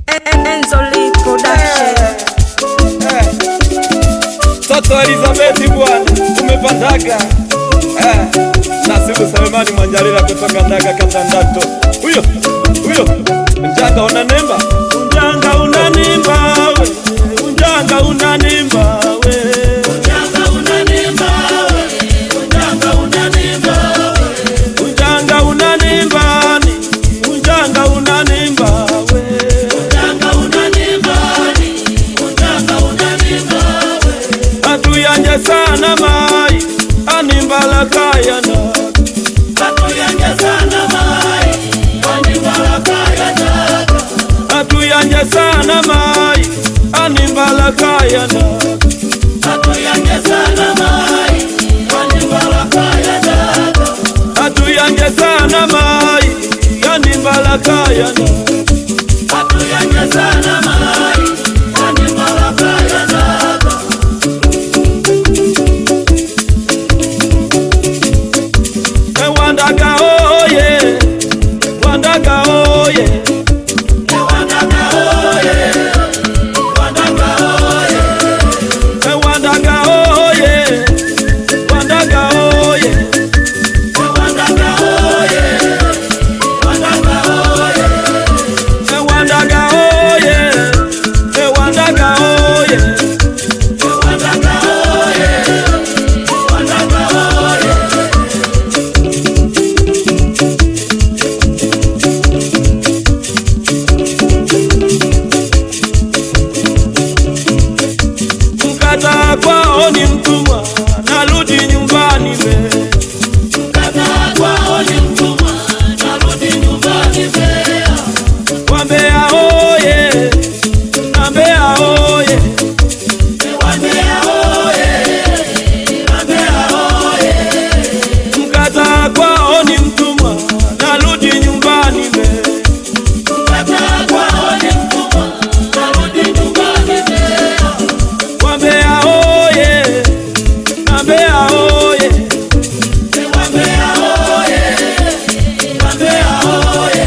Enzoli Production. Toto Elizabeth bwana, umepandaga. Nasibu Selemani Mwanjalila kutoka Ndaga Katandato. Huyo Unjanga unanemba, Unjanga unanemba we, Unjanga unanemba we, Unjanga unanemba we, Unjanga unanemba we, Unjanga unanemba ni, Unjanga unanemba we, Unjanga unanemba ni, Unjanga unanemba we. Atuyanje sana mai, animbala kayana. Atuyanje sana mai, animbala kayana. Atuyanje sana mai, animbala kayana. Atuyanje sana mai, animbala kayana. Atuyanje sana mai, animbala kayana. Atuyanje sana mai, animbala kayana. Wandaga oye, Wandaga oye, Wandaga oye, Wandaga oye, Wandaga oye, Wandaga oye, Wandaga oye, Wandaga oye, Wandaga oye, Wandaga oye, Wandaga oye, Wandaga oye. Mkata kwao ni mtumwa, narudi nyumbani we. Mkata kwao ni mtumwa, narudi nyumbani we. Wambea oye, Wambea oye, Wambea oye, Wambea oye. Mkata kwao ni mtumwa, narudi nyumbani we. Mkata kwao ni mtumwa, narudi nyumbani we. Wambea oye, Wambea oye, Wambea oye, Wambea oye.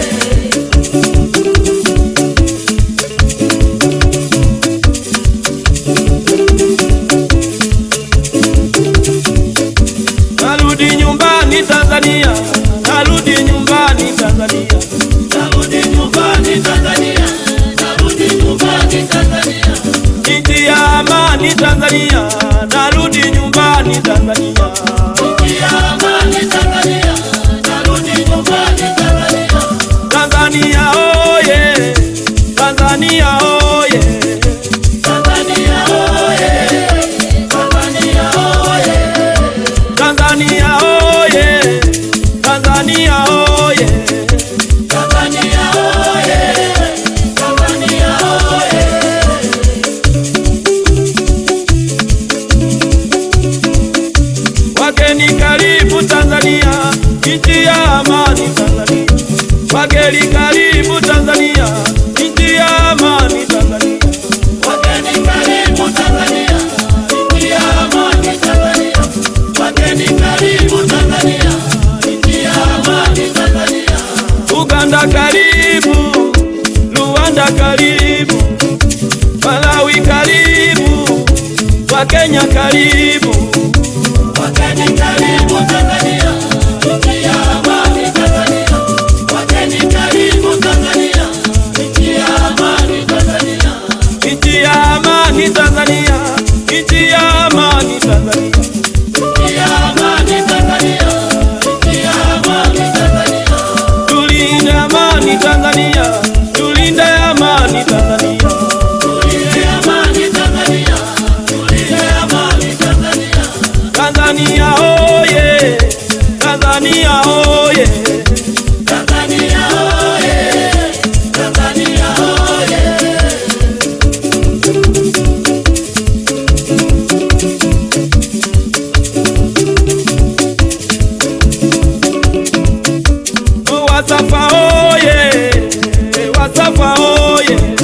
Narudi nyumbani Tanzania, narudi nyumbani Tanzania, narudi nyumbani Tanzania, narudi nyumbani Tanzania. Nchi ya amani Tanzania, narudi nyumbani Tanzania. Nchi ya amani Tanzania, narudi nyumbani Tanzania. Tanzania oye, Tanzania oye, Tanzania oye, Tanzania oye, Tanzania oye, Tanzania oye, Tanzania oye, Tanzania oye. Wageni karibu Tanzania, nchi ya amani Tanzania. Wageni karibu Tanzania, nchi ya amani Tanzania. Wageni karibu Tanzania, nchi ya amani Tanzania. Wageni karibu Tanzania, nchi ya amani Tanzania. Uganda karibu, Rwanda karibu, Malawi karibu, Wakenya karibu. Wageni karibu Tanzania, nchi ya amani Tanzania. Wageni karibu Tanzania, nchi ya amani Tanzania. Nchi ya amani Tanzania, nchi ya amani Tanzania. Nchi ya amani Tanzania, nchi ya amani Tanzania. Tulinde amani Tanzania, tulinde amani Tanzania. Tulinde amani Tanzania, tulinde amani Tanzania. Tanzania oye, Tanzania oye, Tanzania oye, Tanzania oye. Wasafa oye, Wasafa oye.